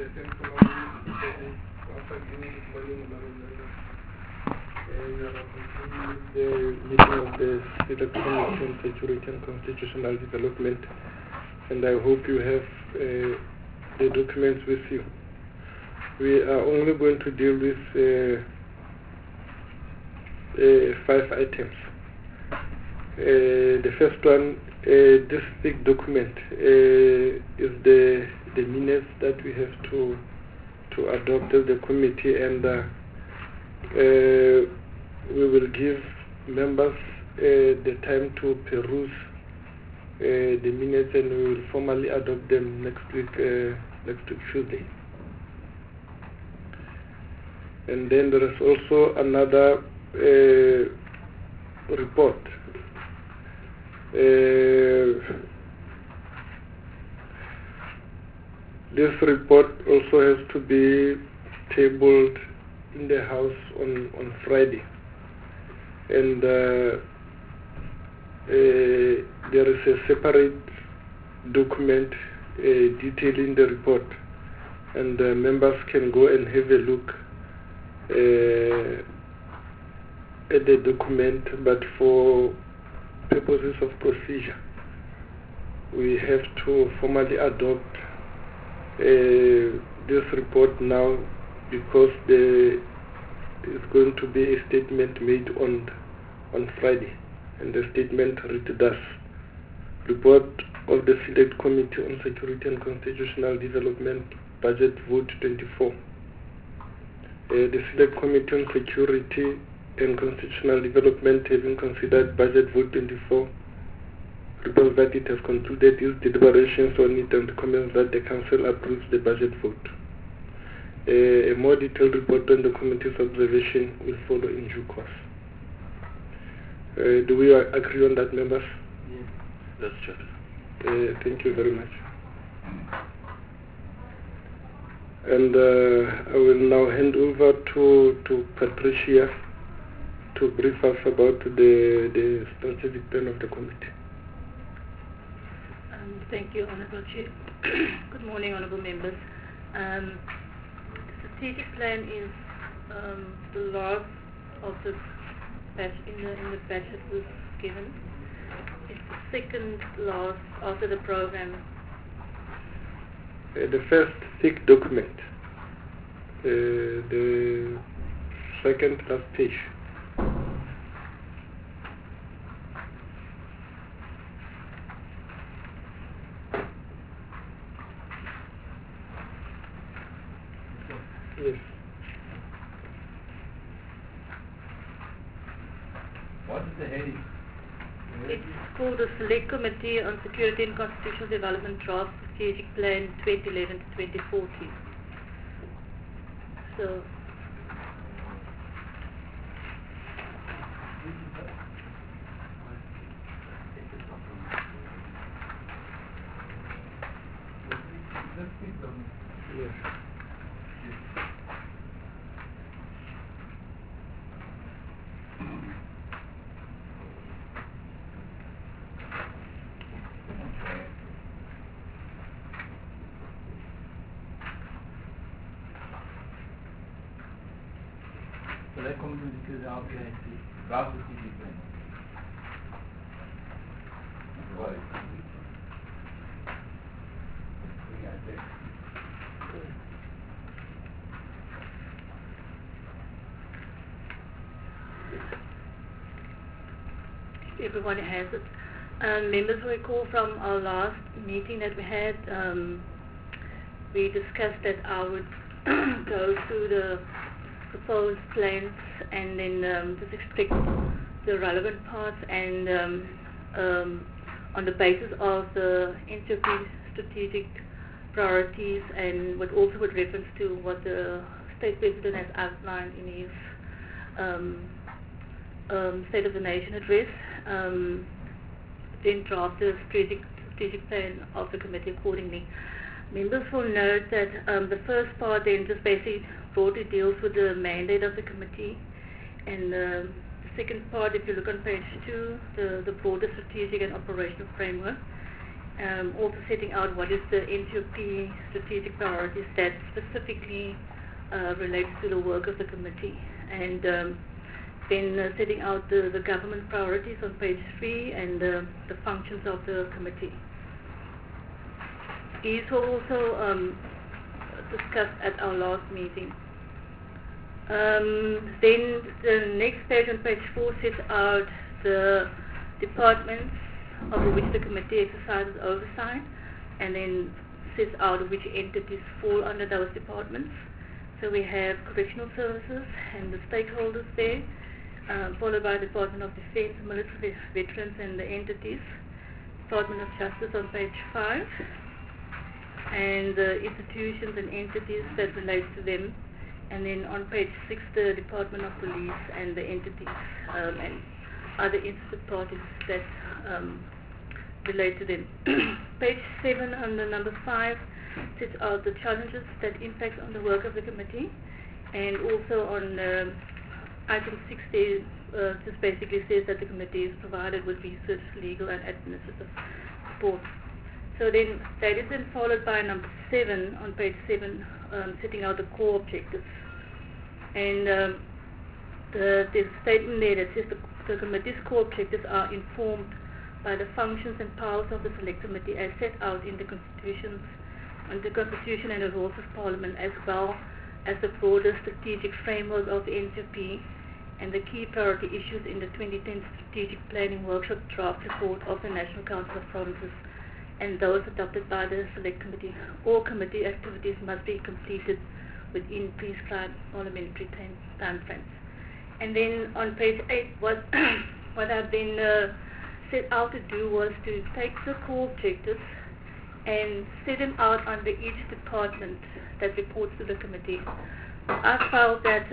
thanks a lot. Once again, good morning, we are continuing the meeting of the Select Committee on Security and Constitutional Development, and I hope you have the documents with you. We are only going to deal with 5 items. The first one, this big document, is the minutes that we have to adopt as the committee, and we will give members the time to peruse the minutes, and we will formally adopt them next week Tuesday. And then there is also another report. This report also has to be tabled in the House on Friday, and there is a separate document detailing the report, and members can go and have a look at the document, but for purposes of procedure, we have to formally adopt this report now, because there is going to be a statement made on Friday, and the statement reads thus: Report of the Select Committee on Security and Constitutional Development, Budget Vote 24. The Select Committee on Security and Constitutional Development, having considered Budget Vote 24, reports that it has concluded its deliberations on it and recommends that the Council approves the budget vote. A more detailed report on the committee's observation will follow in due course. Do we agree on that, members? Yes. That's just. Thank you very much. And I will now hand over to Patricia to brief us about the strategic plan of the committee. Thank you, Honourable Chair. Good morning, Honourable Members. The strategic plan is the last of the batch in the batch that was given. It's the second last after the program. The first thick document, the second last page. Yes. What is the heading? It's called the Select Committee on Security and Constitutional Development Draft Strategic Plan 2011 to 2014. So, Yes. Select Committee because our draft strategic plan. Right. everyone has it. Members will recall from our last meeting that we had, we discussed that I would go through the proposed plans and then just extract the relevant parts, and on the basis of the NCOP strategic priorities, and also with reference to what the State President has outlined in his State of the Nation address, then draft the strategic plan of the committee accordingly. Members will note that the first part then just basically broadly deals with the mandate of the committee, and the second part, if you look on page 2, the broader strategic and operational framework, also setting out what is the NCOP strategic priorities that specifically relates to the work of the committee, and then setting out the government priorities on page 3 and the functions of the committee. These were also discussed at our last meeting. Then the next page on page 4 sets out the departments over which the committee exercises oversight, and then sets out which entities fall under those departments. So we have correctional services and the stakeholders there, followed by Department of Defense, military veterans and the entities, Department of Justice on page 5, and the institutions and entities that relate to them, and then on page 6 the Department of Police and the entities and other interested parties that relate to them. Page 7 under number 5 sets out the challenges that impact on the work of the committee, and also on item 6 there just basically says that the committee is provided with research, legal and administrative support. So then that is then followed by number 7 on page 7, setting out the core objectives. And there's a statement there that says the committee's core objectives are informed by the functions and powers of the select committee as set out in the Constitution and the rules of Parliament, as well as the broader strategic framework of the NCOP and the key priority issues in the 2010 Strategic Planning Workshop draft report of the National Council of Provinces and those adopted by the Select Committee. All committee activities must be completed within prescribed parliamentary time frames. And then on page 8, what I've been set out to do was to take the core objectives and set them out under each department that reports to the committee. I felt that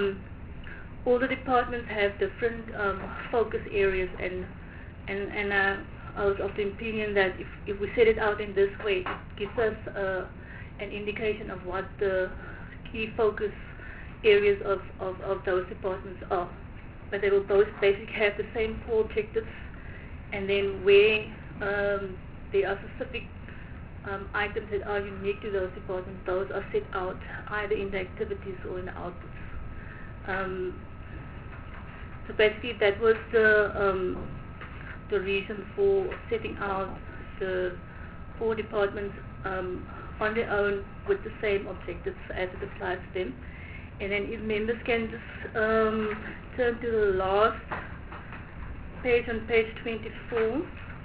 all the departments have different focus areas, and I was of the opinion that if we set it out in this way, it gives us an indication of what the key focus areas of those departments are. But they will both basically have the same core objectives, and then where there are specific items that are unique to those departments, those are set out either in the activities or in the outputs. So basically that was the reason for setting out the 4 departments on their own with the same objectives as it applies to them. And then if members can just turn to the last page on page 24,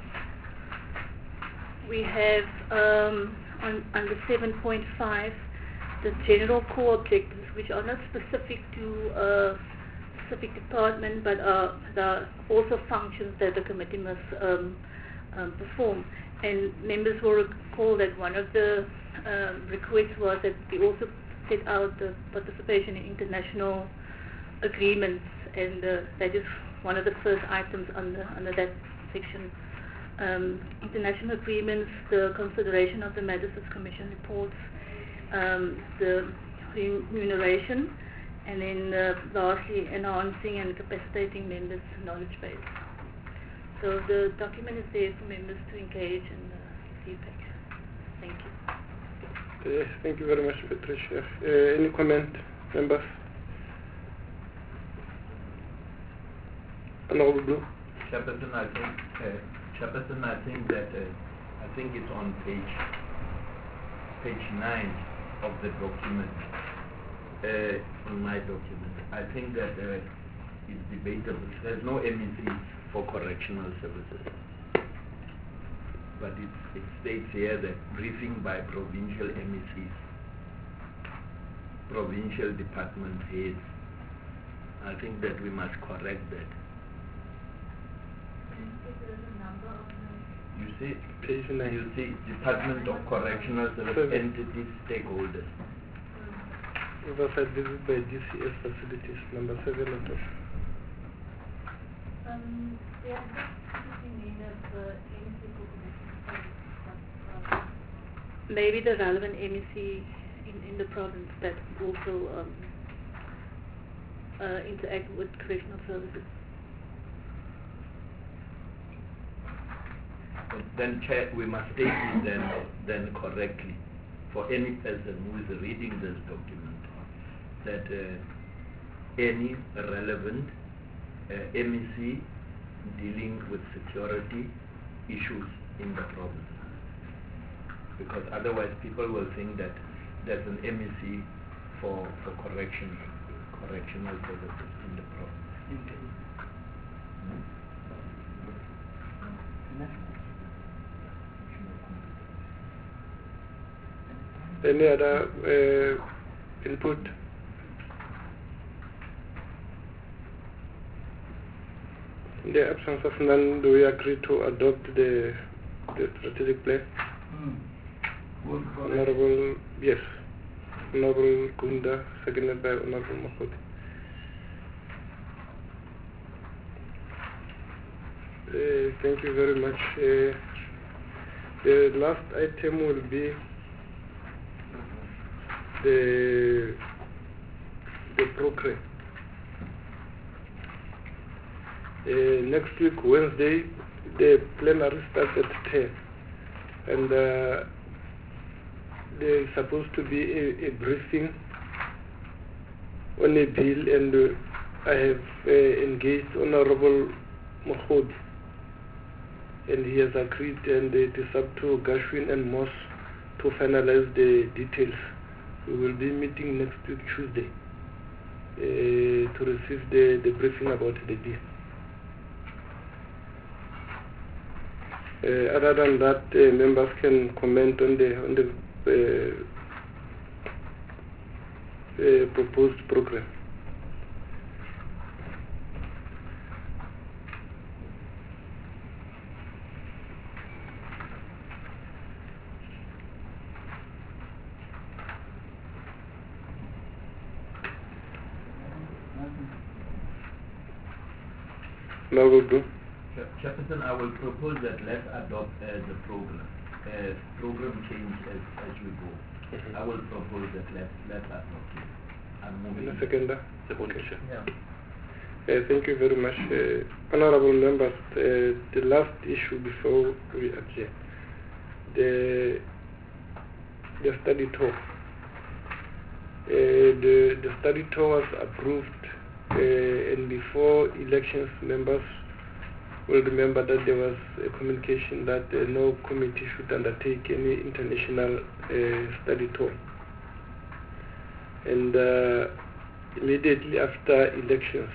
we have under 7.5 the general core objectives, which are not specific to a specific department, but are also functions that the committee must perform. And members will recall that one of the requests was that we also set out the participation in international agreements, and that is one of the first items under that section. International agreements, the consideration of the Magistrates Commission reports, the remuneration, and then lastly enhancing and capacitating members' knowledge base. So the document is there for members to engage in feedback. Thank you. Yes, thank you very much, Patricia. Any comment, members? Honorable Blue. Chairperson, I think that I think it's on page 9 of the document, on my document. I think that it's debatable. There's no MEC for correctional services, but it states here that briefing by provincial MECs, provincial department heads. I think that we must correct that. You see, page 9. You see, Department of Correctional Service Entities Stakeholders. Oversight visit by DCS facilities, number 7 letters. Maybe the relevant MEC in the province that also interact with correctional services. then Chair, we must state it then correctly for any person who is reading this document that any relevant MEC dealing with security issues in the province, because otherwise people will think that there's an MEC for correctional services in the province. Any other input? In the absence of none, do we agree to adopt the strategic plan? Honorable, yes. Honorable Kunda, seconded by Honorable Mahodi. Thank you very much. The last item will be the program. Next week, Wednesday, the plenary starts at 10, and there is supposed to be a briefing on a bill, and I have engaged Honorable Mahodi, and he has agreed, and it is up to Gershwin and Moss to finalize the details. We will be meeting next week, Tuesday, to receive the briefing about the bill. Other than that, members can comment on the proposed program. Now we'll do. Chairperson, I will propose that let's adopt the program change as we go. I will propose that let's adopt it. I'm moving. Second. Yeah. Thank you very much. Honorable members, the last issue before we adjourn, the study tour. The study tour was approved, and before elections, members will remember that there was a communication that no committee should undertake any international study tour. And immediately after elections,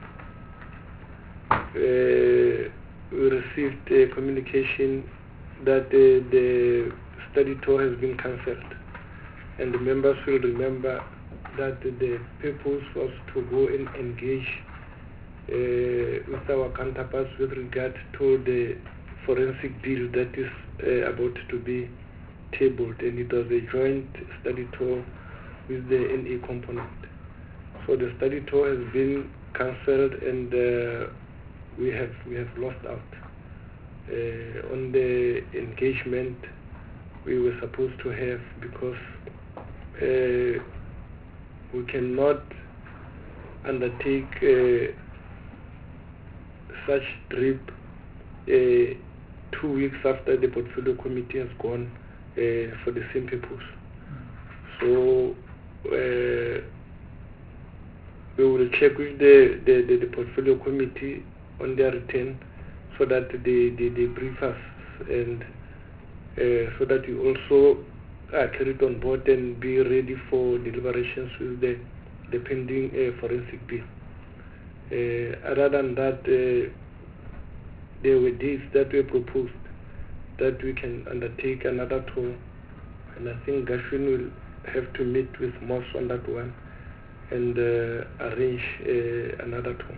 we received a communication that the study tour has been cancelled. And the members will remember that the purpose was to go and engage with our counterparts with regard to the forensic bill that is about to be tabled, and it was a joint study tour with the NA component. So the study tour has been cancelled, and we have lost out on the engagement we were supposed to have, because we cannot undertake such trip 2 weeks after the portfolio committee has gone for the same purpose. So we will check with the portfolio committee on their return, so that they brief us, and so that we also are carried on board and be ready for deliberations with the pending forensic bill. Other than that, there were dates that were proposed that we can undertake another tour, and I think Gershwin will have to meet with Moss on that one and arrange another tour.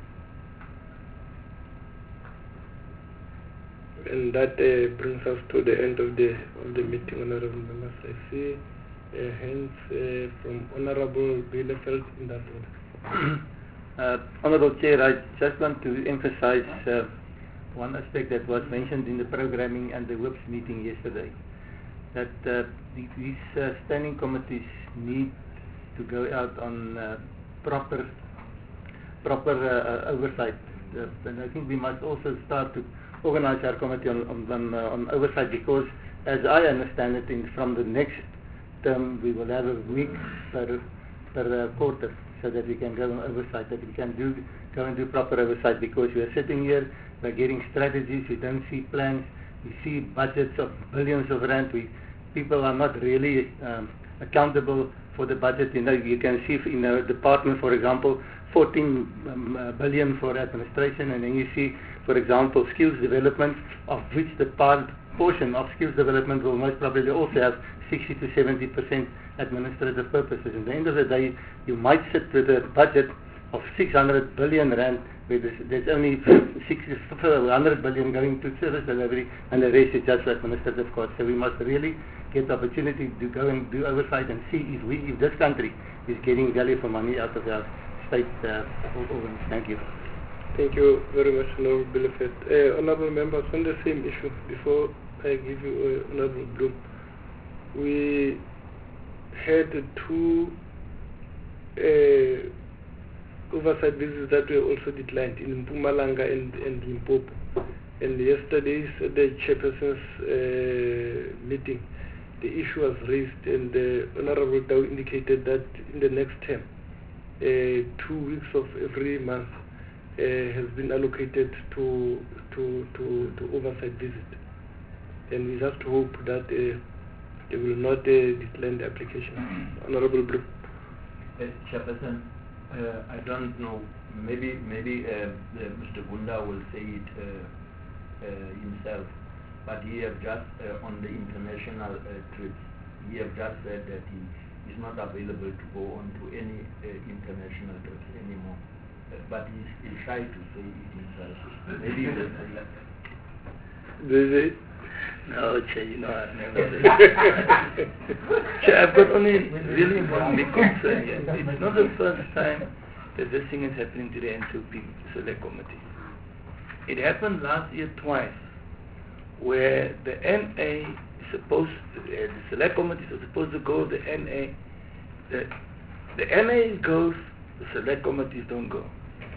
And that brings us to the end of the meeting, honorable members. I see hands from Honorable Bielefeld in that order. Honorable Chair, I just want to emphasize one aspect that was mentioned in the programming and the WIPS meeting yesterday, that these standing committees need to go out on proper oversight, and I think we must also start to organize our committee on oversight, because as I understand it, from the next term we will have a week per quarter, so that we can go on oversight, that we can go and do proper oversight, because we are sitting here, we're getting strategies, we don't see plans, we see budgets of billions of rand, people are not really accountable for the budget. You can see in the department, for example, 14 billion for administration, and then you see, for example, skills development, of which the portion of skills development will most probably also have 60 to 70% administrative purposes. At the end of the day, you might sit with a budget of 600 billion rand, where there's only 100 billion going to service delivery, and the rest is just administrative costs. So we must really get the opportunity to go and do oversight and see if this country is getting value for money out of our state organs. Thank you. Thank you very much, Honorable Billiford. Honorable members, on the same issue, before I give you Honorable Bloom, we had two oversight visits that were also declined in Mpumalanga and Limpopo. And yesterday's the chairperson's meeting, the issue was raised, and Honorable Dow indicated that in the next term, 2 weeks of every month has been allocated to oversight visit. And we just hope that they will not decline the application. Honorable Blue. Chairperson, I don't know, maybe Mr. Gunda will say it himself, but he have just, on the international trips, he have just said that he is not available to go on to any international trips anymore. But he's shy to say it himself. Maybe he will say that. No, Chair, I've never said Chair, I've got only really one big concern here. It's not the first time that this thing is happening to the NCOP Select Committee. It happened last year twice, where the NA is supposed to, the Select Committee is supposed to go, the NA, the NA goes, the Select Committees don't go.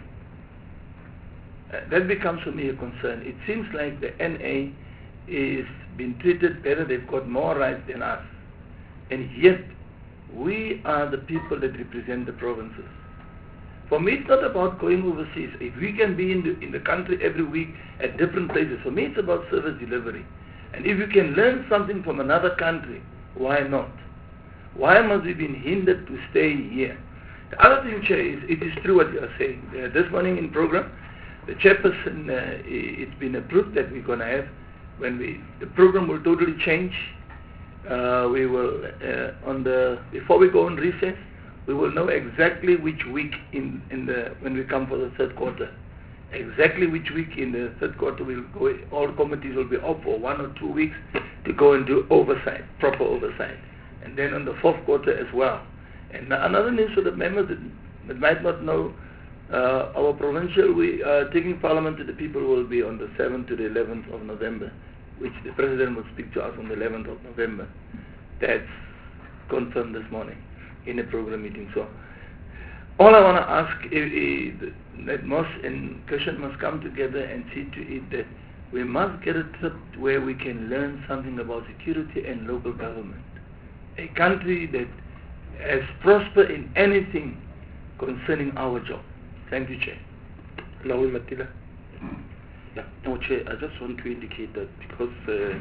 That becomes for me a concern. It seems like the NA is being treated better, they've got more rights than us. And yet, we are the people that represent the provinces. For me, it's not about going overseas. If we can be in the country every week at different places, for me it's about service delivery. And if you can learn something from another country, why not? Why must we be hindered to stay here? The other thing, Chair, is it is true what you are saying. This morning in program, the chairperson, it's been approved that we're going to have, the program will totally change. We will, before we go on recess, we will know exactly which week when we come for the third quarter. Exactly which week in the third quarter we'll go, all committees will be off for 1 or 2 weeks to go and do oversight, proper oversight. And then on the fourth quarter as well. And another news for the members that might not know, our provincial, we are taking Parliament to the people will be on the 7th to the 11th of November, which the President will speak to us on the 11th of November. That's confirmed this morning in a program meeting. So all I want to ask is that Moss and Kishan must come together and see to it that we must get a trip where we can learn something about security and local government. A country that has prospered in anything concerning our job. Thank you, Chair. Naul Matila. Yeah, no, Chair, I just want to indicate that because the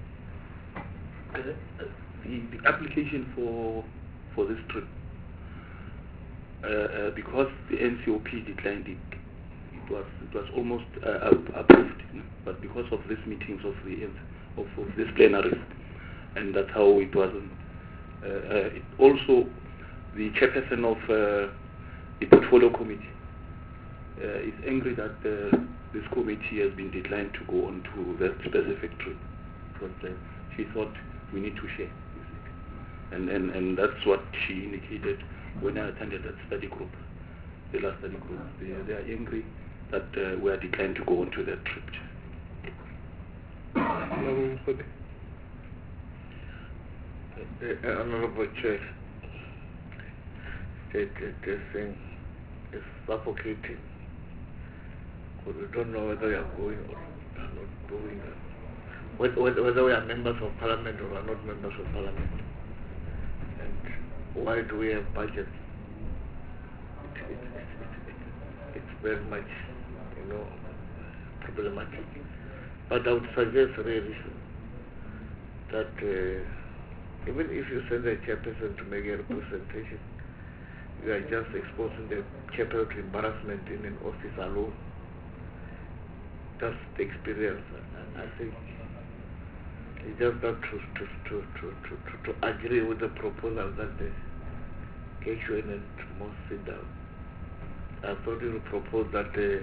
application for this trip, because the NCOP declined it, it was almost approved, but because of these meetings of this plenaries, and that's how it wasn't. Also, the chairperson of the portfolio committee is angry that this committee has been declined to go on to that specific trip, because she thought we need to share, and that's what she indicated when I attended that study group, the last study group. They are angry that we are declined to go on to that trip. Honorable Chair, this thing is suffocating, because we don't know whether we are going or are not doing that. Whether we are members of parliament or are not members of parliament. And why do we have budgets? It's very much, problematic. But I would suggest really that even if you send a chairperson to make a representation, you are just exposing the chairperson to embarrassment in an office alone. That's the experience. I think you just have to agree with the proposal that the KHUN and must sit down. I thought you would propose that the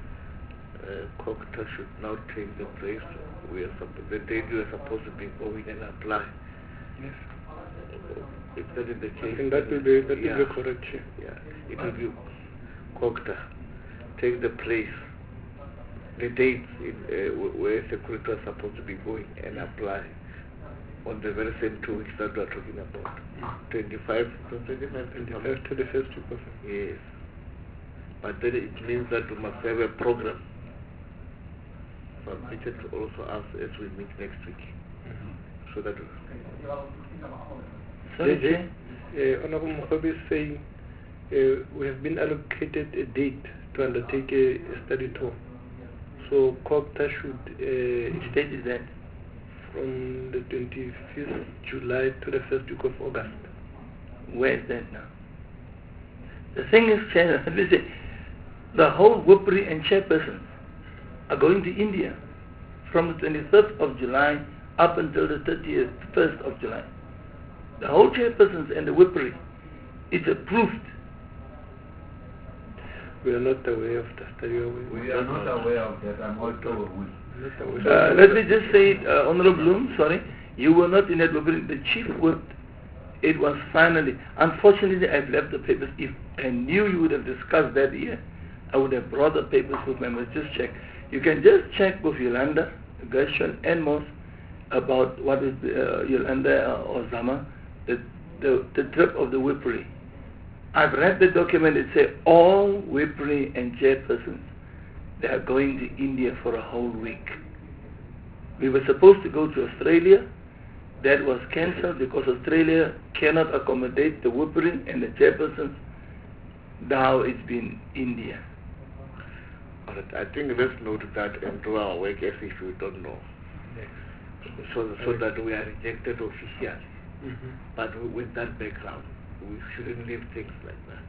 COGTA should now take the place the date we are supposed to be going and apply. Yes. If that is the case, And that will be correct. Yeah, it will be COGTA take the place, the dates where security was supposed to be going and apply on the very same 2 weeks that we are talking about. 25 to the first week of Yes. But then it means that we must have a program submitted to also us as we meet next week. So that Honorable Mokhobe is saying we have been allocated a date to undertake a study tour. So COGTA should Which date is that? from the 25th July to the first week of August. Where is that now? The thing is, Chair, listen, the whole WIPRI and chairpersons are going to India from the 23rd of July up until the 31st of July. The whole chairpersons and the WIPRI, it's approved. We are not aware of the study. We are not aware of that. I'm also Let me just say it, Honorable Bloom, sorry, you were not in that WIPRI. The chief whip, it was finally, unfortunately I've left the papers. If I knew you would have discussed that here, I would have brought the papers with me. Just check. You can just check with Yolanda, Gershon and Moss about what is Yolanda or Zama, the trip of the WIPRI. I've read the document. It says all WIPRI and chairpersons, they are going to India for a whole week. We were supposed to go to Australia. That was cancelled because Australia cannot accommodate the WIPRI and the chairpersons. Now it's been India. Alright, I think let's note that and do our work as if we don't know. So that we are rejected officially. But with that background, we shouldn't leave things like that.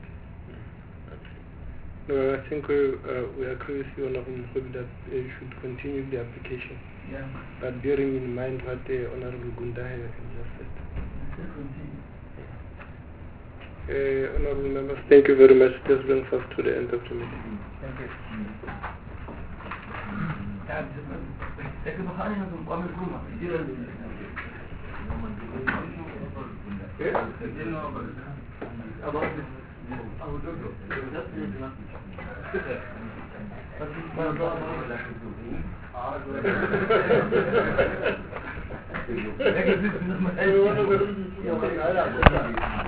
No, I think we agree with you, Honorable Mokhobe, that you should continue the application. Yeah. But bearing in mind what Honorable Gundahe has just said. Honorable members, thank you very much. This brings us to the end of the meeting. Thank you.